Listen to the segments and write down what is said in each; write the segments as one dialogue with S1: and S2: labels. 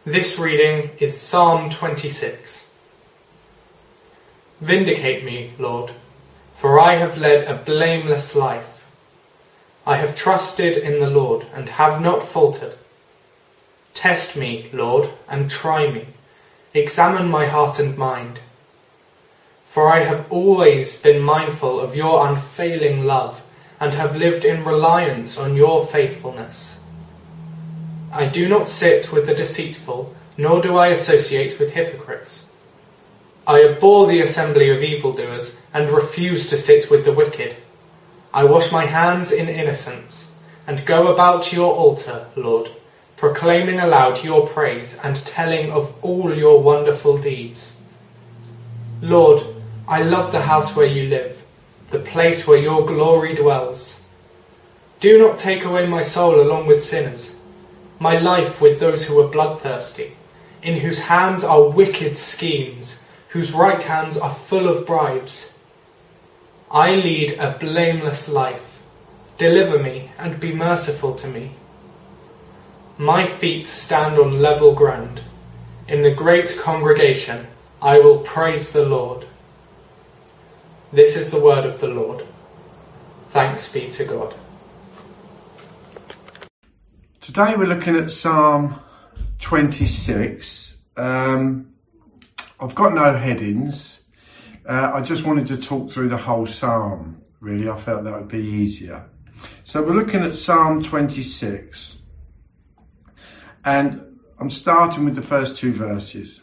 S1: This reading is Psalm 26. Vindicate me, Lord, for I have led a blameless life. I have trusted in the Lord and have not faltered. Test me, Lord, and try me. Examine my heart and mind. For I have always been mindful of your unfailing love and have lived in reliance on your faithfulness. I do not sit with the deceitful, nor do I associate with hypocrites. I abhor the assembly of evildoers and refuse to sit with the wicked. I wash my hands in innocence and go about your altar, Lord, proclaiming aloud your praise and telling of all your wonderful deeds. Lord, I love the house where you live, the place where your glory dwells. Do not take away my soul along with sinners, my life with those who are bloodthirsty, in whose hands are wicked schemes, whose right hands are full of bribes. I lead a blameless life. Deliver me and be merciful to me. My feet stand on level ground. In the great congregation, I will praise the Lord. This is the word of the Lord. Thanks be to God.
S2: Today we're looking at Psalm 26. I've got no headings. I just wanted to talk through the whole psalm, really. I felt that would be easier. So we're looking at Psalm 26. And I'm starting with the first two verses.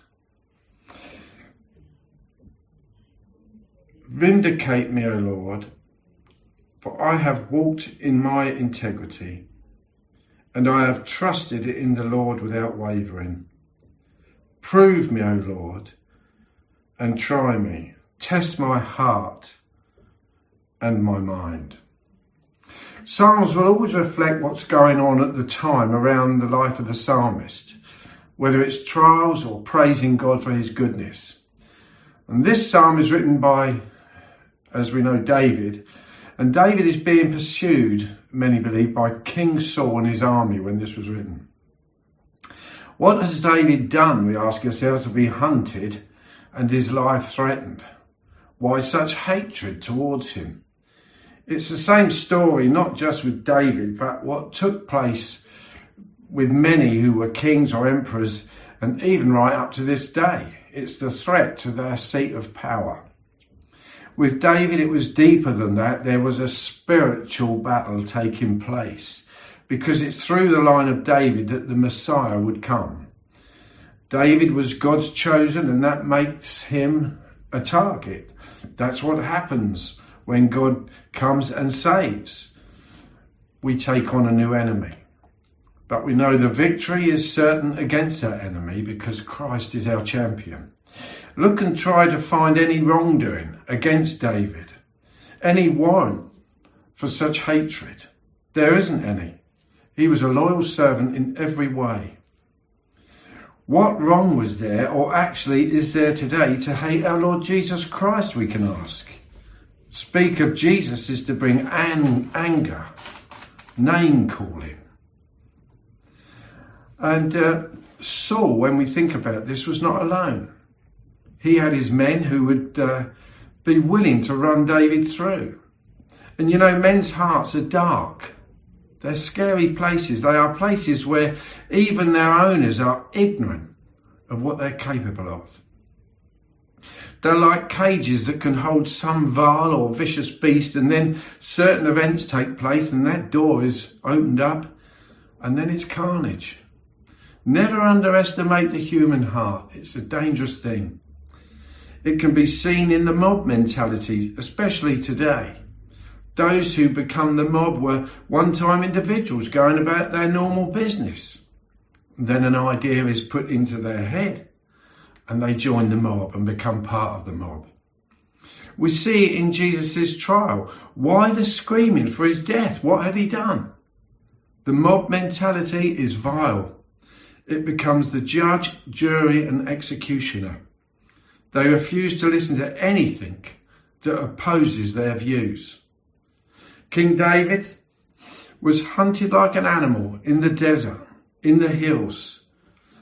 S2: Vindicate me, O Lord, for I have walked in my integrity, and I have trusted in the Lord without wavering. Prove me, O Lord, and try me. Test my heart and my mind. Psalms will always reflect what's going on at the time around the life of the psalmist, whether it's trials or praising God for his goodness. And this psalm is written by, as we know, David. And David is being pursued, many believe, by King Saul and his army when this was written. What has David done, we ask ourselves, to be hunted and his life threatened? Why such hatred towards him? It's the same story, not just with David, but what took place with many who were kings or emperors, and even right up to this day. It's the threat to their seat of power. With David, it was deeper than that. There was a spiritual battle taking place, because it's through the line of David that the Messiah would come. David was God's chosen, and that makes him a target. That's what happens when God comes and saves. We take on a new enemy. But we know the victory is certain against that enemy because Christ is our champion. Look and try to find any wrongdoing against David, any warrant for such hatred. There isn't any. He was a loyal servant in every way. What wrong was there, or actually is there today, to hate our Lord Jesus Christ, we can ask? Speak of Jesus is to bring anger, name calling. And Saul, when we think about this, was not alone. He had his men who would be willing to run David through. And you know, men's hearts are dark. They're scary places. They are places where even their owners are ignorant of what they're capable of. They're like cages that can hold some vile or vicious beast, and then certain events take place and that door is opened up and then it's carnage. Never underestimate the human heart. It's a dangerous thing. It can be seen in the mob mentality, especially today. Those who become the mob were one-time individuals going about their normal business. Then an idea is put into their head and they join the mob and become part of the mob. We see it in Jesus' trial. Why the screaming for his death? What had he done? The mob mentality is vile. It becomes the judge, jury and executioner. They refuse to listen to anything that opposes their views. King David was hunted like an animal in the desert, in the hills,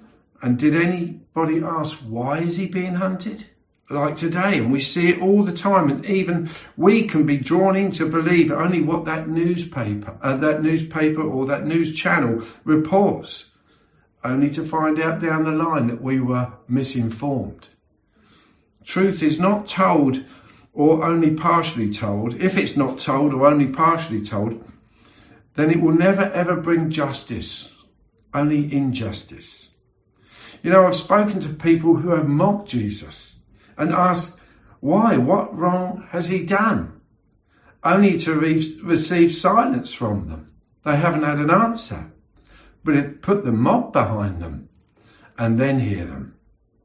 S2: And did anybody ask, why is he being hunted? Like today, and we see it all the time, and even we can be drawn in to believe only what that newspaper or that news channel reports, only to find out down the line that we were misinformed. Truth is not told or only partially told. If it's not told or only partially told, then it will never ever bring justice, only injustice. You know, I've spoken to people who have mocked Jesus and asked, why? What wrong has he done? Only to receive silence from them. They haven't had an answer, but it put the mob behind them and then hear them.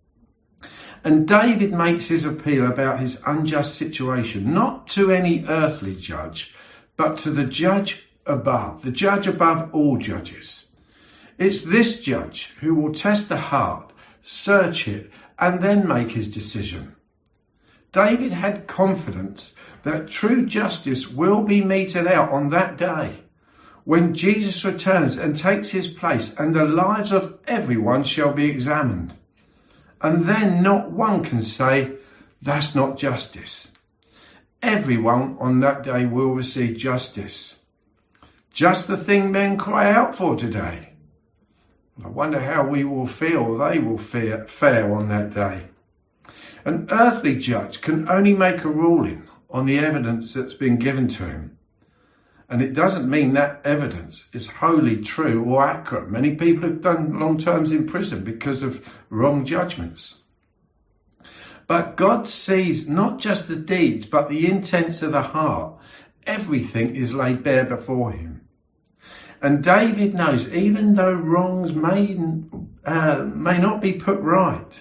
S2: And David makes his appeal about his unjust situation, not to any earthly judge, but to the judge above all judges. It's this judge who will test the heart, search it, and then make his decision. David had confidence that true justice will be meted out on that day, when Jesus returns and takes his place, and the lives of everyone shall be examined. And then not one can say, that's not justice. Everyone on that day will receive justice. Just the thing men cry out for today. I wonder how we will feel, they will fare on that day. An earthly judge can only make a ruling on the evidence that's been given to him. And it doesn't mean that evidence is wholly true or accurate. Many people have done long terms in prison because of wrong judgments. But God sees not just the deeds, but the intents of the heart. Everything is laid bare before him. And David knows, even though wrongs may not be put right,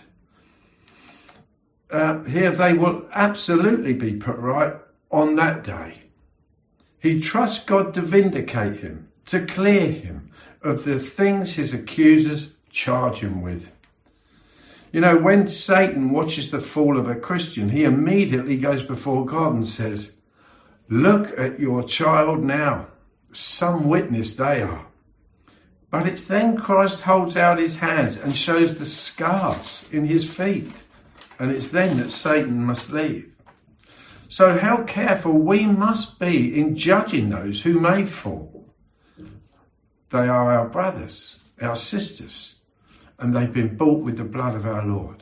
S2: here they will absolutely be put right on that day. He trusts God to vindicate him, to clear him of the things his accusers charge him with. You know, when Satan watches the fall of a Christian, he immediately goes before God and says, look at your child now. Some witness they are. But it's then Christ holds out his hands and shows the scars in his feet. And it's then that Satan must leave. So how careful we must be in judging those who may fall. They are our brothers, our sisters, and they've been bought with the blood of our Lord.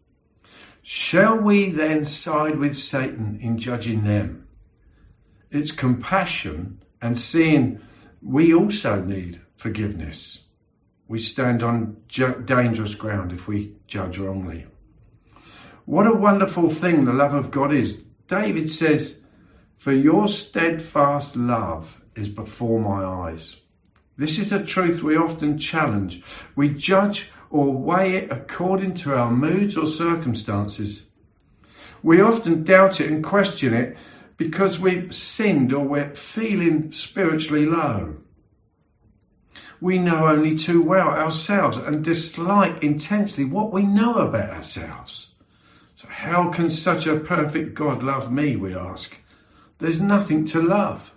S2: Shall we then side with Satan in judging them? It's compassion and seeing we also need forgiveness. We stand on dangerous ground if we judge wrongly. What a wonderful thing the love of God is. David says, for your steadfast love is before my eyes. This is a truth we often challenge. We judge or weigh it according to our moods or circumstances. We often doubt it and question it because we've sinned or we're feeling spiritually low. We know only too well ourselves and dislike intensely what we know about ourselves. So how can such a perfect God love me, we ask? There's nothing to love.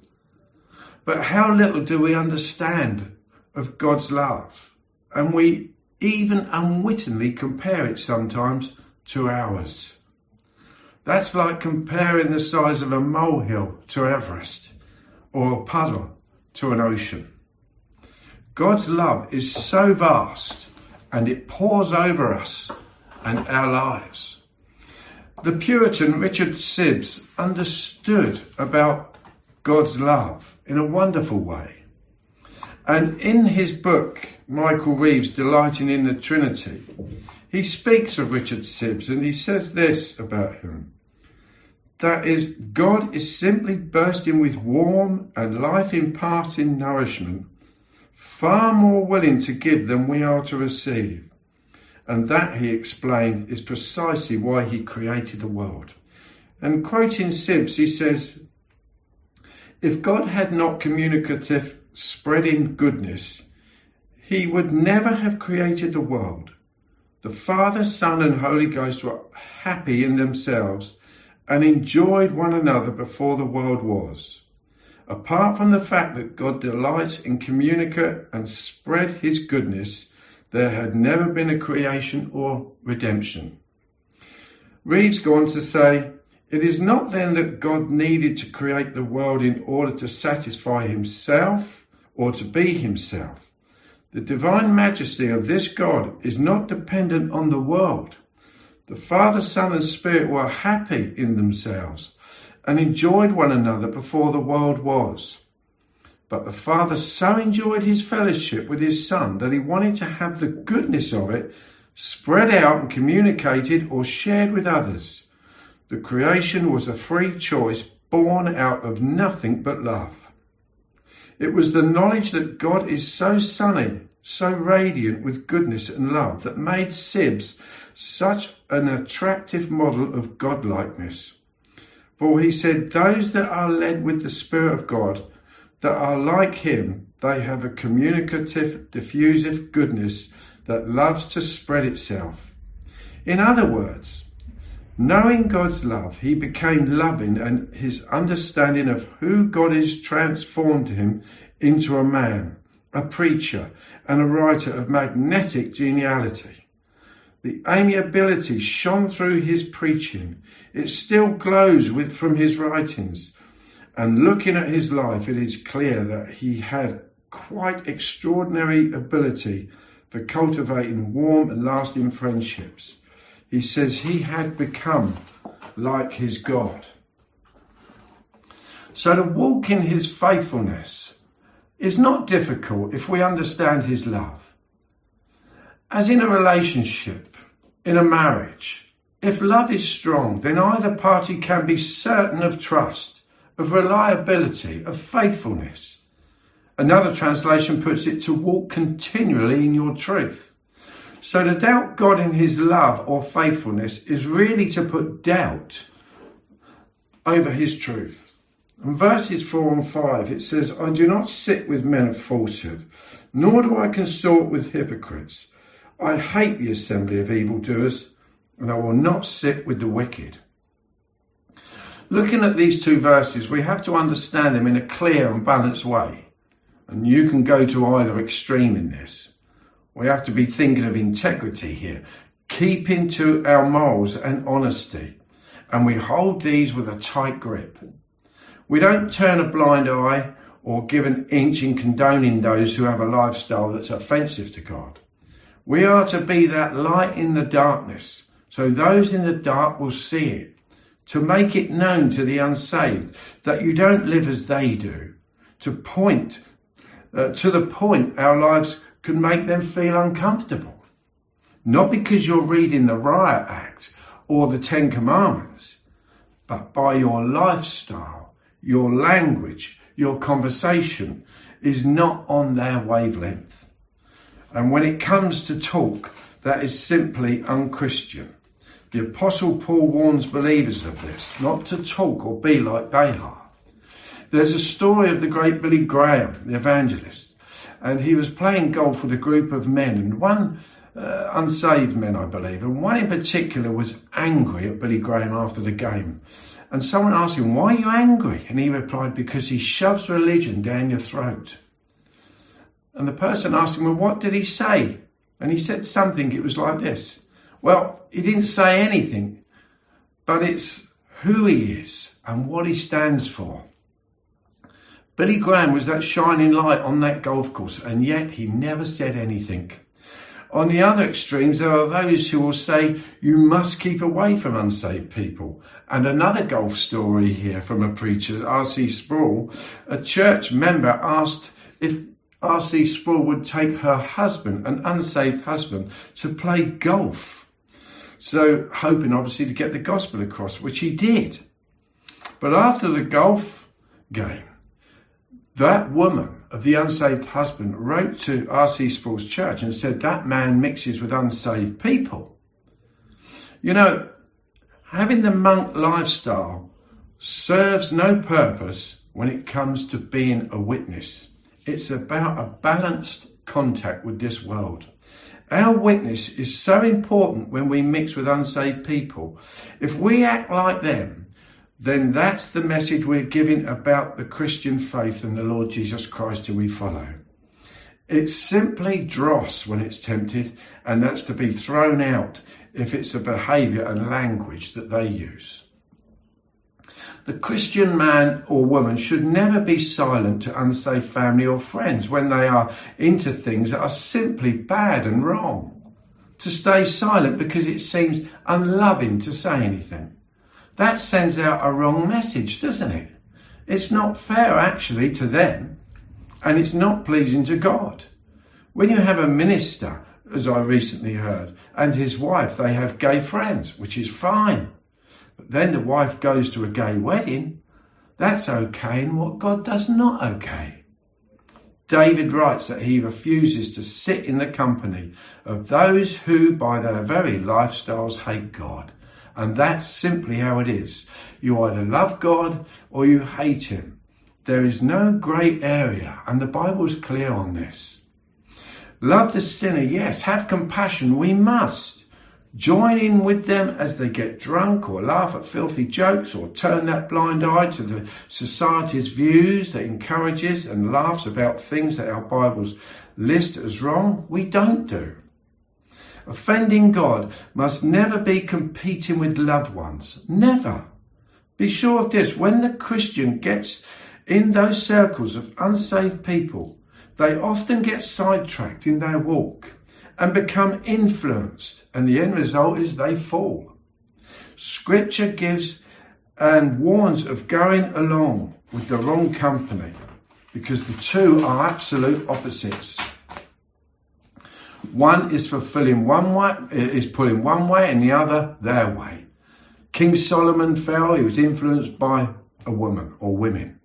S2: But how little do we understand of God's love? And we even unwittingly compare it sometimes to ours. That's like comparing the size of a molehill to Everest or a puddle to an ocean. God's love is so vast and it pours over us and our lives. The Puritan Richard Sibbes understood about God's love in a wonderful way. And in his book, Michael Reeves, Delighting in the Trinity, he speaks of Richard Sibbes and he says this about him. That is, God is simply bursting with warm and life-imparting nourishment, far more willing to give than we are to receive. And that, he explained, is precisely why he created the world. And quoting Sibbes, he says, if God had not communicative, spreading goodness, he would never have created the world. The Father, Son and Holy Ghost were happy in themselves and enjoyed one another before the world was. Apart from the fact that God delights in communicate and spread his goodness, there had never been a creation or redemption. Reeves go on to say, it is not then that God needed to create the world in order to satisfy himself or to be himself. The divine majesty of this God is not dependent on the world. The Father, Son and Spirit were happy in themselves and enjoyed one another before the world was. But the Father so enjoyed his fellowship with his Son that he wanted to have the goodness of it spread out and communicated or shared with others. The creation was a free choice born out of nothing but love. It was the knowledge that God is so sunny, so radiant with goodness and love that made Sibbes such an attractive model of godlikeness. For he said, those that are led with the Spirit of God, that are like him, they have a communicative, diffusive goodness that loves to spread itself. In other words, knowing God's love, he became loving, and his understanding of who God is transformed him into a man, a preacher, and a writer of magnetic geniality. The amiability shone through his preaching. It still glows from his writings. And looking at his life, it is clear that he had quite extraordinary ability for cultivating warm and lasting friendships. He says he had become like his God. So to walk in his faithfulness is not difficult if we understand his love. As in a relationship, in a marriage, if love is strong, then either party can be certain of trust, of reliability, of faithfulness. Another translation puts it to walk continually in your truth. So to doubt God in his love or faithfulness is really to put doubt over his truth. In verses 4 and 5 it says, I do not sit with men of falsehood, nor do I consort with hypocrites. I hate the assembly of evildoers, and I will not sit with the wicked. Looking at these two verses, we have to understand them in a clear and balanced way. And you can go to either extreme in this. We have to be thinking of integrity here, keeping to our morals and honesty, and we hold these with a tight grip. We don't turn a blind eye or give an inch in condoning those who have a lifestyle that's offensive to God. We are to be that light in the darkness, so those in the dark will see it, to make it known to the unsaved that you don't live as they do, to the point our lives can make them feel uncomfortable. Not because you're reading the Riot Act or the Ten Commandments, but by your lifestyle, your language, your conversation is not on their wavelength. And when it comes to talk, that is simply unchristian. The Apostle Paul warns believers of this, not to talk or be like they are. There's a story of the great Billy Graham, the evangelist, and he was playing golf with a group of men, and one unsaved men, I believe, and one in particular was angry at Billy Graham after the game. And someone asked him, why are you angry? And he replied, because he shoves religion down your throat. And the person asked him, well, what did he say? And he said something, it was like this. Well, he didn't say anything, but it's who he is and what he stands for. Billy Graham was that shining light on that golf course, and yet he never said anything. On the other extremes, there are those who will say, you must keep away from unsaved people. And another golf story here from a preacher, R.C. Sproul. A church member asked if R.C. Sproul would take her husband, an unsaved husband, to play golf. So hoping obviously to get the gospel across, which he did. But after the golf game, that woman of the unsaved husband wrote to R.C. Sproul's church and said that man mixes with unsaved people. You know, having the monk lifestyle serves no purpose when it comes to being a witness. It's about a balanced contact with this world. Our witness is so important when we mix with unsaved people. If we act like them, then that's the message we're giving about the Christian faith and the Lord Jesus Christ who we follow. It's simply dross when it's tempted, and that's to be thrown out if it's a behaviour and language that they use. The Christian man or woman should never be silent to unsaved family or friends when they are into things that are simply bad and wrong. To stay silent because it seems unloving to say anything. That sends out a wrong message, doesn't it? It's not fair actually to them, and it's not pleasing to God. When you have a minister, as I recently heard, and his wife, they have gay friends, which is fine. But then the wife goes to a gay wedding. That's okay, and what God does not okay. David writes that he refuses to sit in the company of those who by their very lifestyles hate God. And that's simply how it is. You either love God or you hate him. There is no grey area, and the Bible's clear on this. Love the sinner, yes. Have compassion, we must. Join in with them as they get drunk or laugh at filthy jokes or turn that blind eye to the society's views that encourages and laughs about things that our Bibles list as wrong. We don't do. Offending God must never be competing with loved ones. Never. Be sure of this. When the Christian gets in those circles of unsaved people, they often get sidetracked in their walk and become influenced, and the end result is they fall. Scripture gives and warns of going along with the wrong company, because the two are absolute opposites. One is fulfilling one way, is pulling one way, and the other their way. King Solomon fell. He was influenced by a woman or women.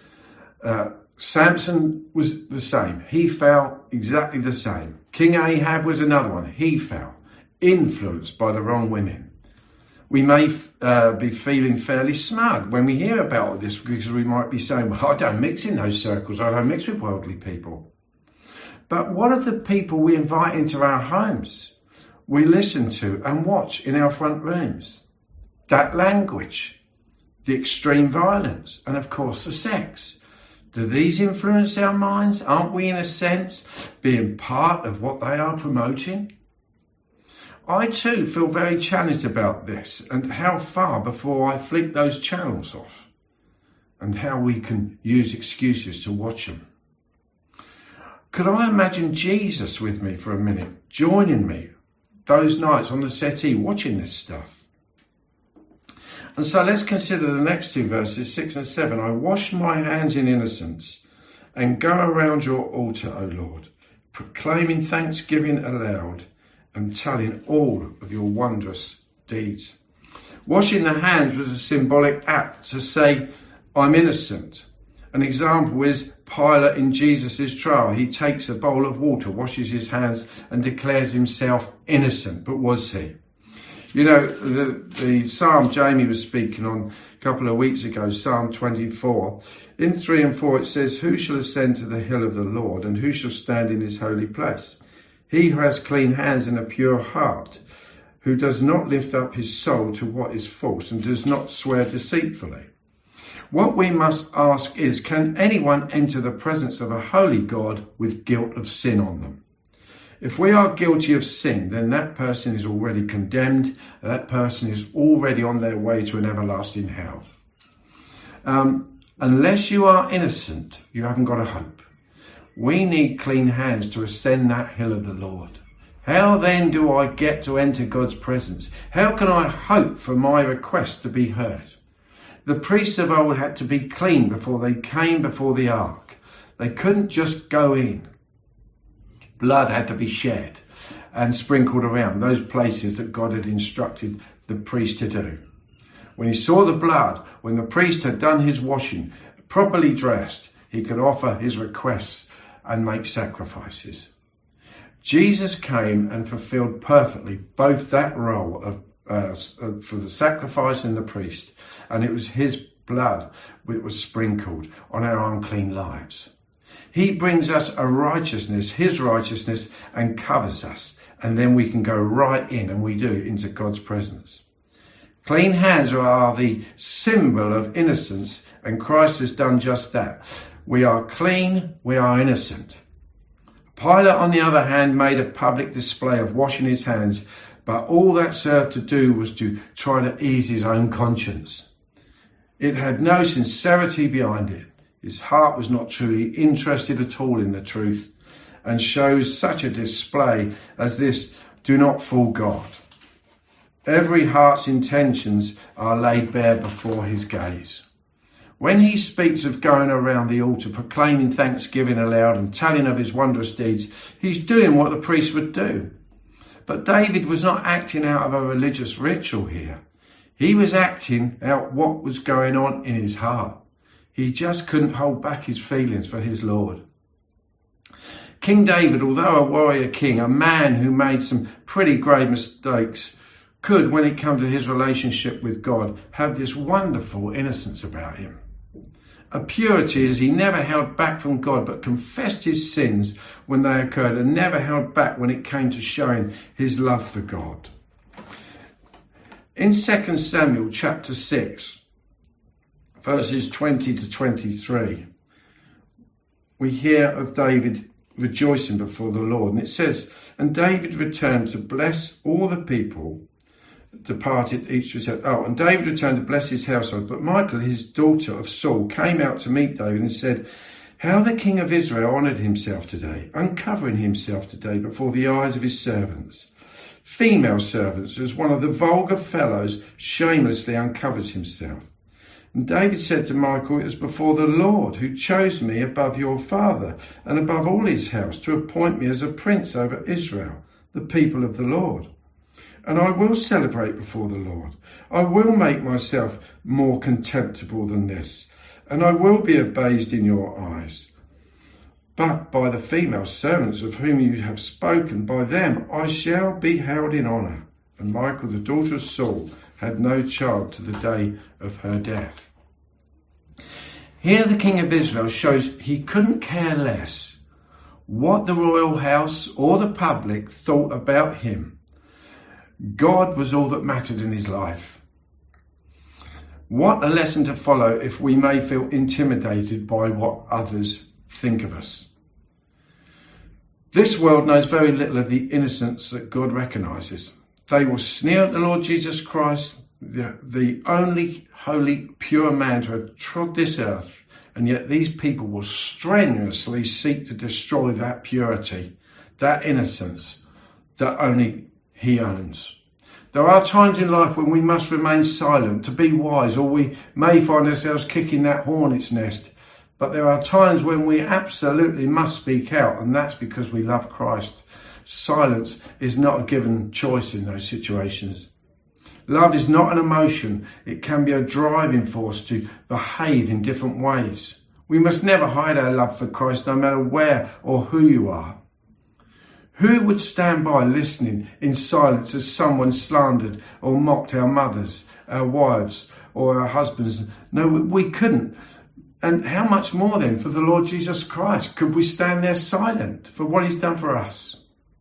S2: Samson was the same. He fell exactly the same. King Ahab was another one. He fell, influenced by the wrong women. We may be feeling fairly smug when we hear about this, because we might be saying, well, I don't mix in those circles. I don't mix with worldly people. But what of the people we invite into our homes, we listen to and watch in our front rooms? That language, the extreme violence, and of course the sex. Do these influence our minds? Aren't we, in a sense, being part of what they are promoting? I too feel very challenged about this, and how far before I flick those channels off, and how we can use excuses to watch them. Could I imagine Jesus with me for a minute, joining me those nights on the settee watching this stuff? And so let's consider the next two verses, 6 and 7. I wash my hands in innocence and go around your altar, O Lord, proclaiming thanksgiving aloud and telling all of your wondrous deeds. Washing the hands was a symbolic act to say, I'm innocent. An example is Pilate in Jesus' trial. He takes a bowl of water, washes his hands and declares himself innocent. But was he? You know, the Psalm Jamie was speaking on a couple of weeks ago, Psalm 24. In 3 and 4 it says, who shall ascend to the hill of the Lord, and who shall stand in his holy place? He who has clean hands and a pure heart, who does not lift up his soul to what is false and does not swear deceitfully. What we must ask is, can anyone enter the presence of a holy God with guilt of sin on them? If we are guilty of sin, then that person is already condemned. That person is already on their way to an everlasting hell. Unless you are innocent, you haven't got a hope. We need clean hands to ascend that hill of the Lord. How then do I get to enter God's presence? How can I hope for my request to be heard? The priests of old had to be clean before they came before the ark. They couldn't just go in. Blood had to be shed and sprinkled around those places that God had instructed the priest to do. When he saw the blood, when the priest had done his washing, properly dressed, he could offer his requests and make sacrifices. Jesus came and fulfilled perfectly both that role of for the sacrifice and the priest, and it was his blood that was sprinkled on our unclean lives. He brings us a righteousness, his righteousness, and covers us. And then we can go right in, and we do, into God's presence. Clean hands are the symbol of innocence, and Christ has done just that. We are clean, we are innocent. Pilate, on the other hand, made a public display of washing his hands, but all that served to do was to try to ease his own conscience. It had no sincerity behind it. His heart was not truly interested at all in the truth, and shows such a display as this do not fool God. Every heart's intentions are laid bare before his gaze. When he speaks of going around the altar, proclaiming thanksgiving aloud and telling of his wondrous deeds, he's doing what the priest would do. But David was not acting out of a religious ritual here. He was acting out what was going on in his heart. He just couldn't hold back his feelings for his Lord. King David, although a warrior king, a man who made some pretty grave mistakes, could, when it came to his relationship with God, have this wonderful innocence about him. A purity as he never held back from God, but confessed his sins when they occurred and never held back when it came to showing his love for God. In 2 Samuel chapter 6, verses 20 to 23, we hear of David rejoicing before the Lord. And it says, "And David returned to bless all the people departed each to his house." And David returned to bless his household. But Michal, his daughter of Saul, came out to meet David and said, "How the king of Israel honoured himself today, uncovering himself today before the eyes of his servants. Female servants, as one of the vulgar fellows shamelessly uncovers himself." And David said to Michal, "It is before the Lord who chose me above your father and above all his house to appoint me as a prince over Israel, the people of the Lord. And I will celebrate before the Lord. I will make myself more contemptible than this, and I will be abased in your eyes. But by the female servants of whom you have spoken, by them I shall be held in honour." And Michal, the daughter of Saul, had no child to the day of her death. Here the king of Israel shows he couldn't care less what the royal house or the public thought about him. God was all that mattered in his life. What a lesson to follow if we may feel intimidated by what others think of us. This world knows very little of the innocence that God recognises. They will sneer at the Lord Jesus Christ, the only holy, pure man to have trod this earth, and yet these people will strenuously seek to destroy that purity, that innocence that only he owns. There are times in life when we must remain silent to be wise, or we may find ourselves kicking that hornet's nest. But there are times when we absolutely must speak out, and that's because we love Christ. Silence is not a given choice in those situations. Love is not an emotion. It can be a driving force to behave in different ways. We must never hide our love for Christ, no matter where or who you are. Who would stand by listening in silence as someone slandered or mocked our mothers, our wives, or our husbands? No, we couldn't. And how much more then for the Lord Jesus Christ? Could we stand there silent for what he's done for us?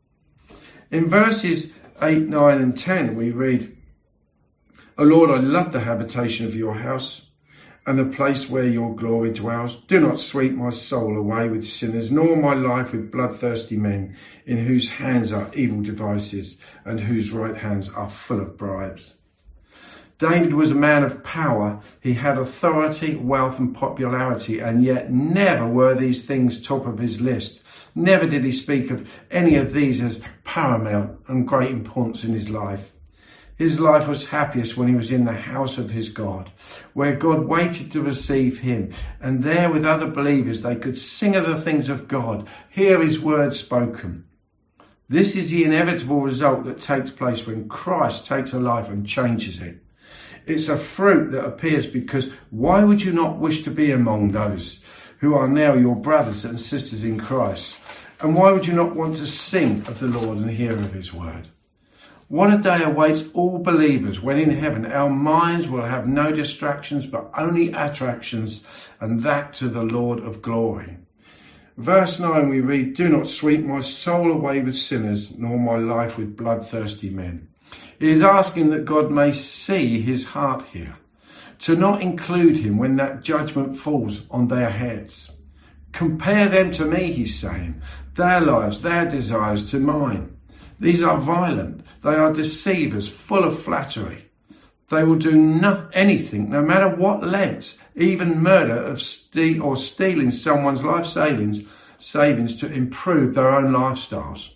S2: In verses 8, 9 and 10 we read, "O Lord, I love the habitation of your house and the place where your glory dwells. Do not sweep my soul away with sinners, nor my life with bloodthirsty men, in whose hands are evil devices and whose right hands are full of bribes." David was a man of power. He had authority, wealth and popularity, and yet never were these things top of his list. Never did he speak of any of these as paramount and great importance in his life. His life was happiest when he was in the house of his God, where God waited to receive him, and there with other believers they could sing of the things of God, hear his word spoken. This is the inevitable result that takes place when Christ takes a life and changes it. It's a fruit that appears because why would you not wish to be among those who are now your brothers and sisters in Christ? And why would you not want to sing of the Lord and hear of his word? What a day awaits all believers when in heaven our minds will have no distractions but only attractions, and that to the Lord of glory. Verse 9 we read, "Do not sweep my soul away with sinners, nor my life with bloodthirsty men." He is asking that God may see his heart here, to not include him when that judgment falls on their heads. Compare them to me, he's saying. their lives, their desires to mine. These are violent. They are deceivers, full of flattery. They will do anything, no matter what lengths, even murder or stealing someone's life savings to improve their own lifestyles.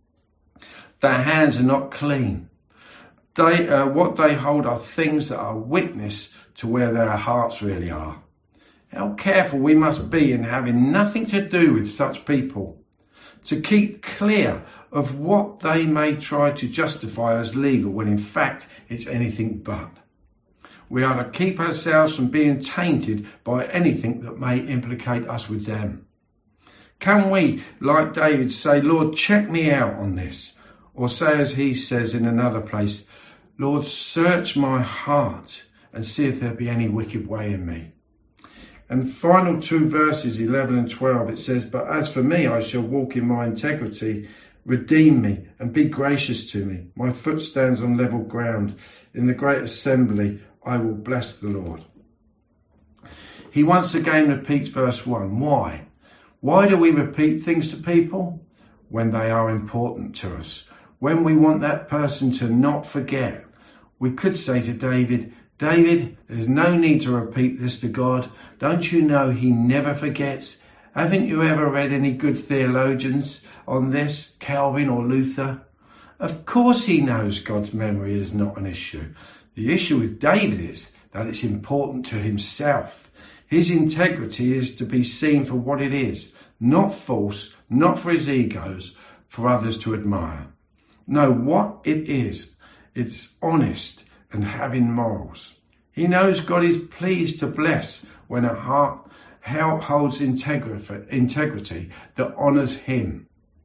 S2: Their hands are not clean. What they hold are things that are witness to where their hearts really are. How careful we must be in having nothing to do with such people, to keep clear of what they may try to justify as legal when in fact it's anything but. We are to keep ourselves from being tainted by anything that may implicate us with them. Can we, like David, say, Lord, check me out on this? Or say as he says in another place, Lord, search my heart and see if there be any wicked way in me. And final two verses, 11 and 12, it says, but as for me, I shall walk in my integrity. Redeem me and be gracious to me. My foot stands on level ground. In the great assembly, I will bless the Lord. He once again repeats verse 1. Why? Why do we repeat things to people? When they are important to us. When we want that person to not forget. We could say to David, David, there's no need to repeat this to God. Don't you know he never forgets? Haven't you ever read any good theologians on this, Calvin or Luther? Of course he knows God's memory is not an issue. The issue with David is that it's important to himself. His integrity is to be seen for what it is, not false, not for his egos, for others to admire. No, what it is, it's honest and having morals. He knows God is pleased to bless when a heart holds integrity that honours him.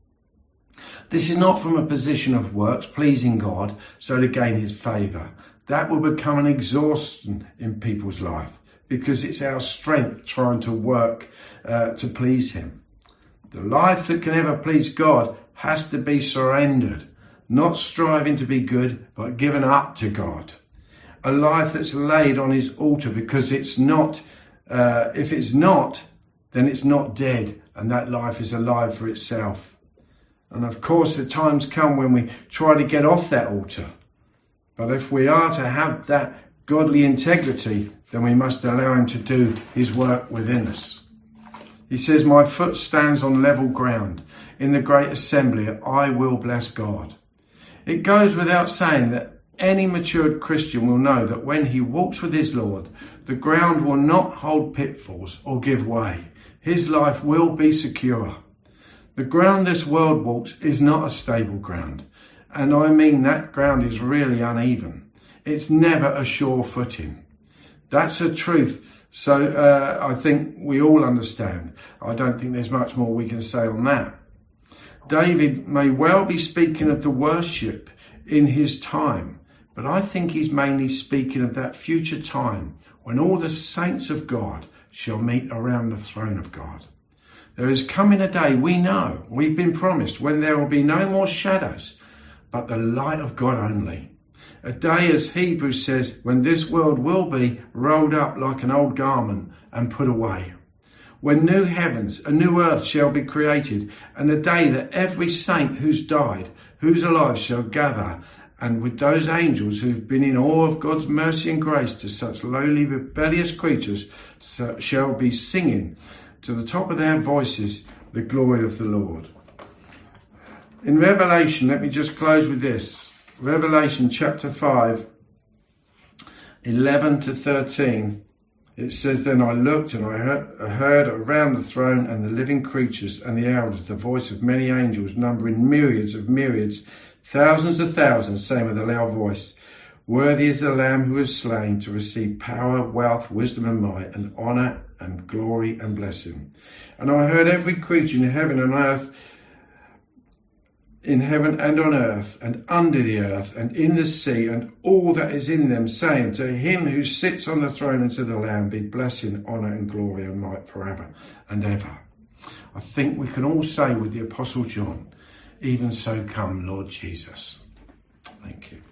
S2: This is not from a position of works, pleasing God, so to gain his favour. That will become an exhaustion in people's life because it's our strength trying to work to please him. The life that can ever please God has to be surrendered, not striving to be good, but given up to God. A life that's laid on his altar because it's not, if it's not, then it's not dead, and that life is alive for itself. And of course, the times come when we try to get off that altar. But if we are to have that godly integrity, then we must allow him to do his work within us. He says, my foot stands on level ground. In the great assembly, I will bless God. It goes without saying that any matured Christian will know that when he walks with his Lord, the ground will not hold pitfalls or give way. His life will be secure. The ground this world walks is not a stable ground. And I mean that ground is really uneven. It's never a sure footing. That's a truth. So I think we all understand. I don't think there's much more we can say on that. David may well be speaking of the worship in his time, but I think he's mainly speaking of that future time when all the saints of God shall meet around the throne of God. There is coming a day, we know, we've been promised, when there will be no more shadows, but the light of God only. A day, as Hebrews says, when this world will be rolled up like an old garment and put away. When new heavens, a new earth shall be created, and a day that every saint who's died, who's alive, shall gather, and with those angels who've been in awe of God's mercy and grace to such lowly, rebellious creatures, shall be singing to the top of their voices the glory of the Lord. In Revelation, let me just close with this. Revelation chapter 5, 11 to 13. It says, then I looked and I heard around the throne and the living creatures and the elders the voice of many angels, numbering myriads of myriads, thousands of thousands, saying with a loud voice, worthy is the Lamb who was slain to receive power, wealth, wisdom and might, and honour and glory and blessing. And I heard every creature in heaven and earth, in heaven and on earth, and under the earth, and in the sea, and all that is in them, saying, to him who sits on the throne and to the Lamb be blessing, honour and glory and might forever and ever. I think we can all say with the Apostle John, even so come, Lord Jesus. Thank you.